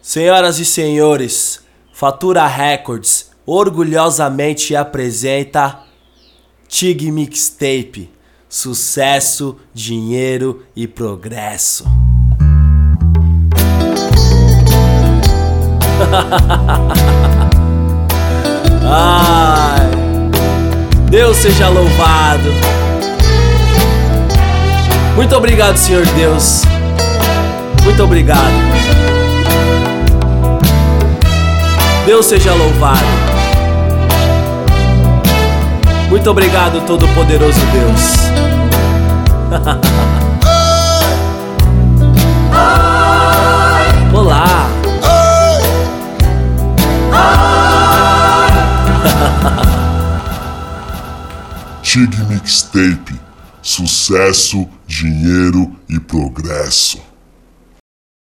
Senhoras e senhores, Fatura Records orgulhosamente apresenta TIG Mixtape, sucesso, dinheiro e progresso. Ai, Deus seja louvado. Muito obrigado, Senhor Deus. Muito obrigado. Deus seja louvado. Muito obrigado, Todo-Poderoso Deus. Olá. TIG Mixtape, sucesso, dinheiro e progresso.